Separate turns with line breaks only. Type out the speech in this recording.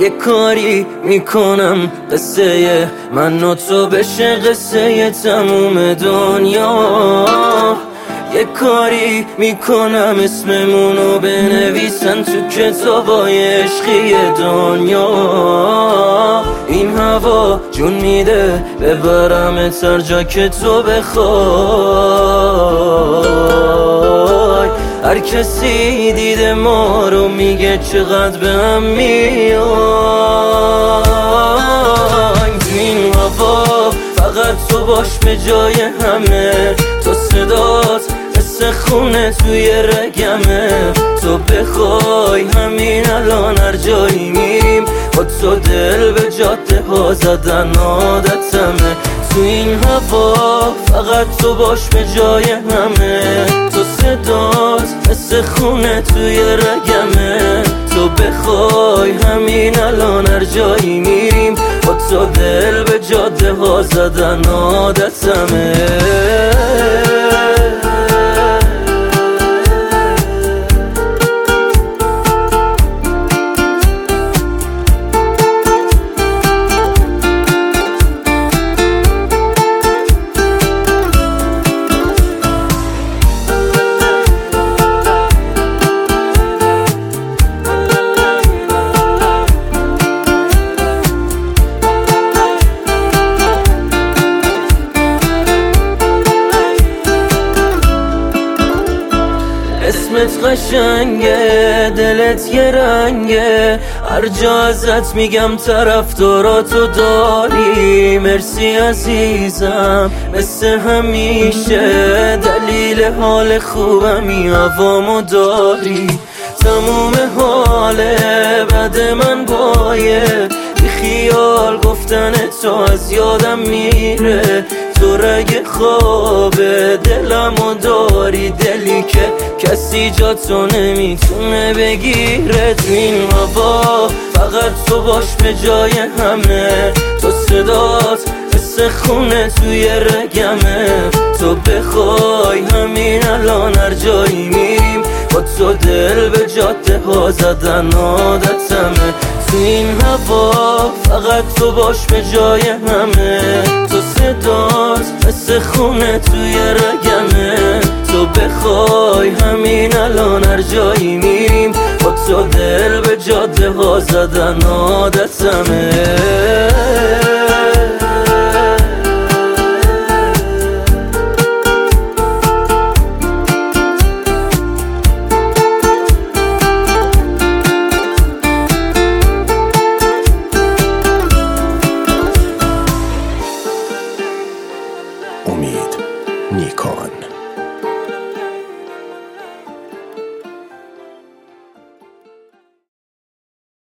یه کاری میکنم قصه من و تو بشه قصه تموم دنیا. یه کاری میکنم اسممونو بنویسن تو کتابای عشقی دنیا. این هوا جون میده ببرمت هر جا که تو بخوای. هر کسی دیده ما رو میگه چقدر به هم میای. تو این هوا فقط تو باش به جای همه. تو صدات مثل خونه توی رگمه. تو بخوای همین الان هر جایی میریم با تو دل به جاده ها زدن عادتمه. تو این هوا فقط تو باش به جای همه. تو صدات مثل خونه توی رگمه. تو بخوای همین الان هر جایی میریم با تو دل به جاده ها زدن عادتمه. اسمت قشنگه، دلت یه رنگه، هر جا ازت میگم طرفداراتو داری. مرسی عزیزم مثل همیشه، دلیل حال خوبمی هوامو داری. تموم حاله بد من بایه، بی خیال گفتن تو از یادم میره. تو رگ خوابه دلمو داری، دلی که کسی جا تو نمیتونه بگیره. تو این هوا فقط تو باش به جای همه. تو صدات مثل خونه توی رگمه. تو بخوای همین الان هر جایی میریم با تو دل به جاده ها زدن عادتمه. تو این هوا فقط تو باش به جای همه. تو صدات مثل خونه توی رگمه. تو بخوای همین الان هر جایی میریم با تو دل به جاده ها زدن عادتمه.